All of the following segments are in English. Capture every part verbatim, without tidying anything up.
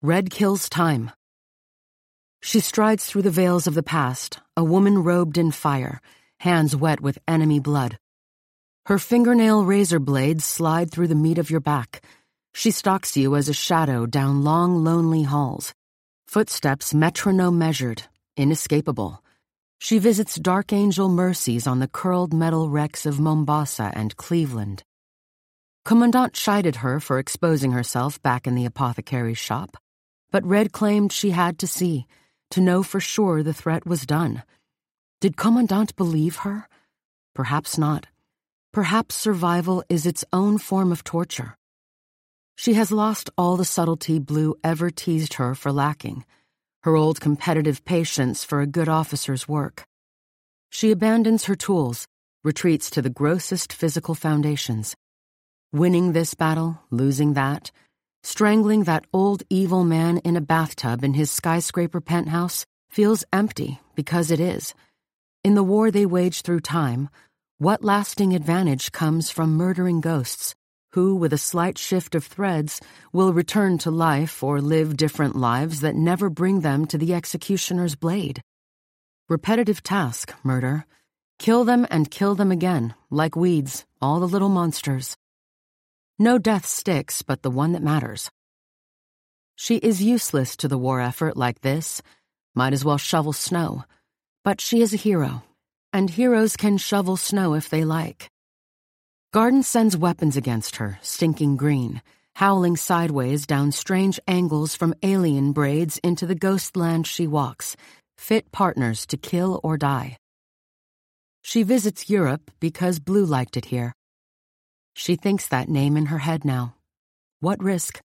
Red kills time. She strides through the veils of the past, a woman robed in fire, hands wet with enemy blood. Her fingernail razor blades slide through the meat of your back. She stalks you as a shadow down long, lonely halls. Footsteps metronome measured, inescapable. She visits Dark Angel mercies on the curled metal wrecks of Mombasa and Cleveland. Commandant chided her for exposing herself back in the apothecary's shop, but Red claimed she had to see, to know for sure the threat was done. Did Commandant believe her? Perhaps not. Perhaps survival is its own form of torture. She has lost all the subtlety Blue ever teased her for lacking, her old competitive patience for a good officer's work. She abandons her tools, retreats to the grossest physical foundations. Winning this battle, losing that, strangling that old evil man in a bathtub in his skyscraper penthouse feels empty because it is. In the war they wage through time, what lasting advantage comes from murdering ghosts who, with a slight shift of threads, will return to life or live different lives that never bring them to the executioner's blade? Repetitive task, murder. Kill them and kill them again, like weeds, all the little monsters. No death sticks but the one that matters. She is useless to the war effort like this, might as well shovel snow. But she is a hero, and heroes can shovel snow if they like. Garden sends weapons against her, stinking green, howling sideways down strange angles from alien braids into the ghost land she walks, fit partners to kill or die. She visits Europe because Blue liked it here. She thinks that name in her head now. What risk?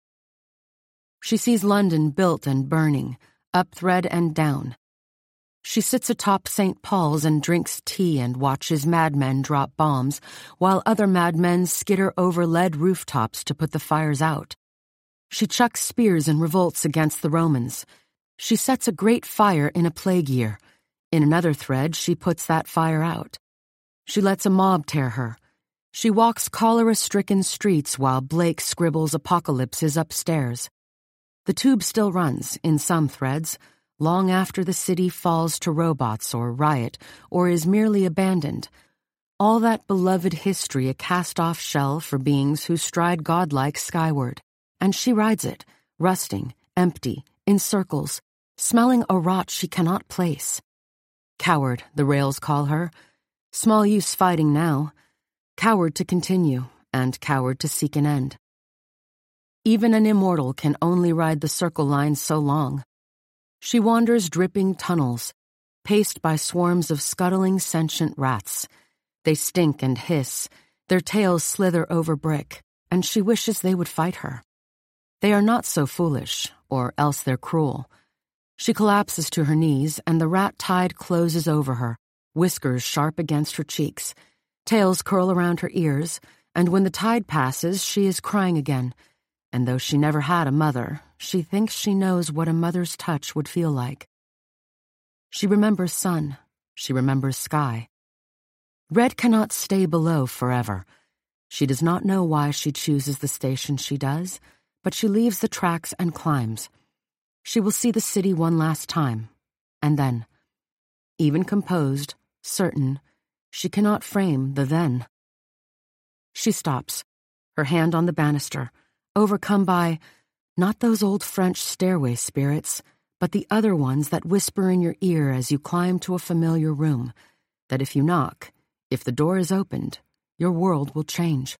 She sees London built and burning, up thread and down. She sits atop Saint Paul's and drinks tea and watches madmen drop bombs, while other madmen skitter over lead rooftops to put the fires out. She chucks spears in revolts against the Romans. She sets a great fire in a plague year. In another thread, she puts that fire out. She lets a mob tear her. She walks cholera-stricken streets while Blake scribbles apocalypses upstairs. The tube still runs, in some threads, long after the city falls to robots or riot or is merely abandoned. All that beloved history a cast-off shell for beings who stride godlike skyward. And she rides it, rusting, empty, in circles, smelling a rot she cannot place. Coward, the rails call her. Small use fighting now. Coward to continue, and coward to seek an end. Even an immortal can only ride the circle line so long. She wanders dripping tunnels, paced by swarms of scuttling sentient rats. They stink and hiss, their tails slither over brick, and she wishes they would fight her. They are not so foolish, or else they're cruel. She collapses to her knees, and the rat tide closes over her, whiskers sharp against her cheeks. Tails curl around her ears, and when the tide passes, she is crying again. And though she never had a mother, she thinks she knows what a mother's touch would feel like. She remembers sun. She remembers sky. Red cannot stay below forever. She does not know why she chooses the station she does, but she leaves the tracks and climbs. She will see the city one last time, and then, even composed, certain, she cannot frame the then. She stops, her hand on the banister, overcome by, not those old French stairway spirits, but the other ones that whisper in your ear as you climb to a familiar room, that if you knock, if the door is opened, your world will change.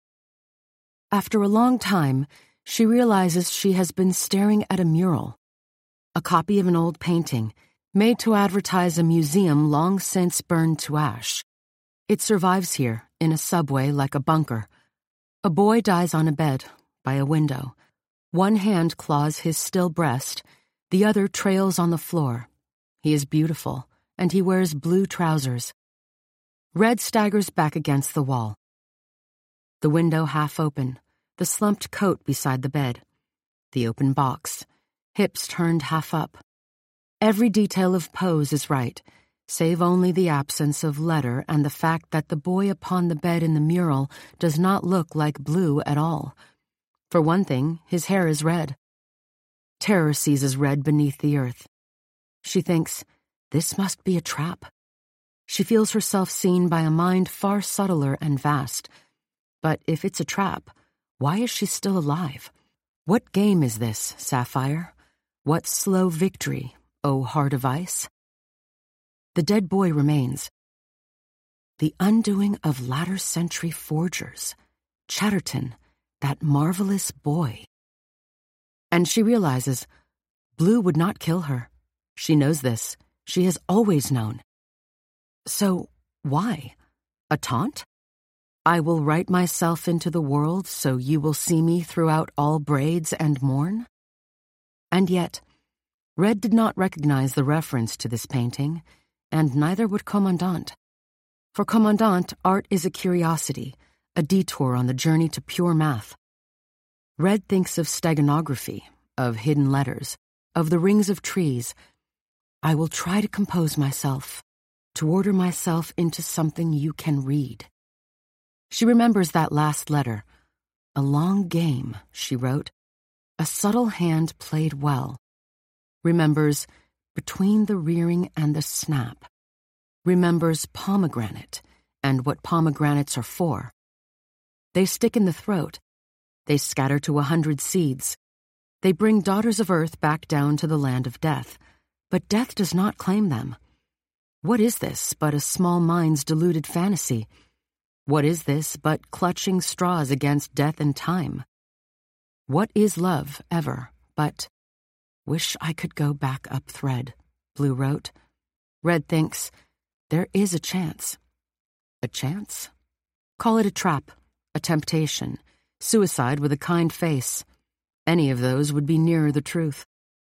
After a long time, she realizes she has been staring at a mural, a copy of an old painting, made to advertise a museum long since burned to ash. It survives here, in a subway like a bunker. A boy dies on a bed, by a window. One hand claws his still breast, the other trails on the floor. He is beautiful, and he wears blue trousers. Red staggers back against the wall. The window half open, the slumped coat beside the bed, the open box, hips turned half up. Every detail of pose is right, save only the absence of letter and the fact that the boy upon the bed in the mural does not look like Blue at all. For one thing, his hair is red. Terror seizes Red beneath the earth. She thinks, this must be a trap. She feels herself seen by a mind far subtler and vast. But if it's a trap, why is she still alive? What game is this, Sapphire? What slow victory, O heart of ice? The dead boy remains. The undoing of latter-century forgers. Chatterton, that marvelous boy. And she realizes, Blue would not kill her. She knows this. She has always known. So, why? A taunt? I will write myself into the world so you will see me throughout all braids and morn? And yet, Red did not recognize the reference to this painting, and neither would Commandant. For Commandant, art is a curiosity, a detour on the journey to pure math. Red thinks of steganography, of hidden letters, of the rings of trees. I will try to compose myself, to order myself into something you can read. She remembers that last letter. A long game, she wrote. A subtle hand played well. Remembers between the rearing and the snap. Remembers pomegranate and what pomegranates are for. They stick in the throat. They scatter to a hundred seeds. They bring daughters of earth back down to the land of death. But death does not claim them. What is this but a small mind's deluded fantasy? What is this but clutching straws against death and time? What is love, ever, but, wish I could go back up thread, Blue wrote. Red thinks, there is a chance. A chance? Call it a trap, a temptation, suicide with a kind face. Any of those would be nearer the truth.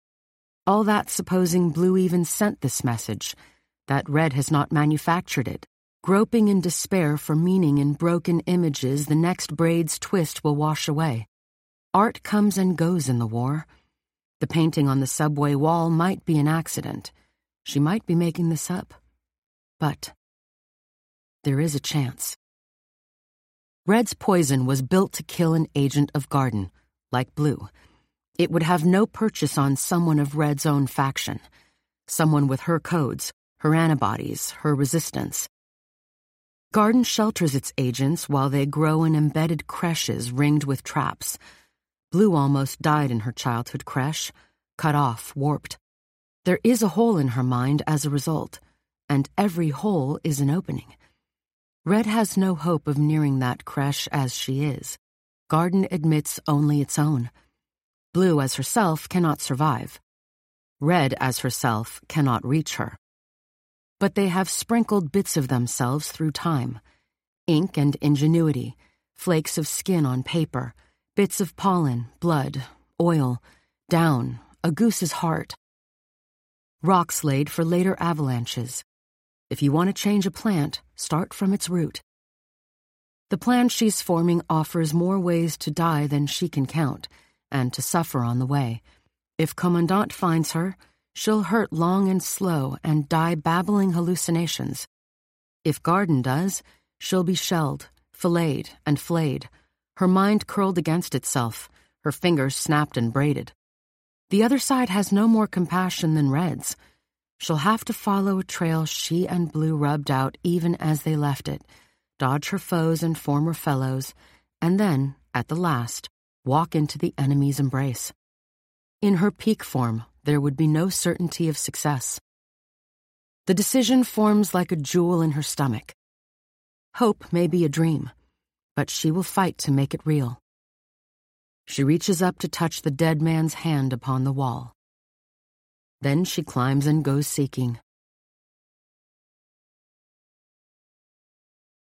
All that supposing Blue even sent this message, that Red has not manufactured it, groping in despair for meaning in broken images the next braid's twist will wash away. Art comes and goes in the war. The painting on the subway wall might be an accident. She might be making this up. But there is a chance. Red's poison was built to kill an agent of Garden, like Blue. It would have no purchase on someone of Red's own faction, someone with her codes, her antibodies, her resistance. Garden shelters its agents while they grow in embedded creches ringed with traps. Blue almost died in her childhood creche, cut off, warped. There is a hole in her mind as a result, and every hole is an opening. Red has no hope of nearing that creche as she is. Garden admits only its own. Blue as herself cannot survive. Red as herself cannot reach her. But they have sprinkled bits of themselves through time. Ink and ingenuity, flakes of skin on paper, bits of pollen, blood, oil, down, a goose's heart. Rocks laid for later avalanches. If you want to change a plant, start from its root. The plan she's forming offers more ways to die than she can count, and to suffer on the way. If Commandant finds her, she'll hurt long and slow and die babbling hallucinations. If Garden does, she'll be shelled, filleted, and flayed, her mind curled against itself, her fingers snapped and braided. The other side has no more compassion than Red's. She'll have to follow a trail she and Blue rubbed out even as they left it, dodge her foes and former fellows, and then, at the last, walk into the enemy's embrace. In her peak form, there would be no certainty of success. The decision forms like a jewel in her stomach. Hope may be a dream, but she will fight to make it real. She reaches up to touch the dead man's hand upon the wall. Then she climbs and goes seeking.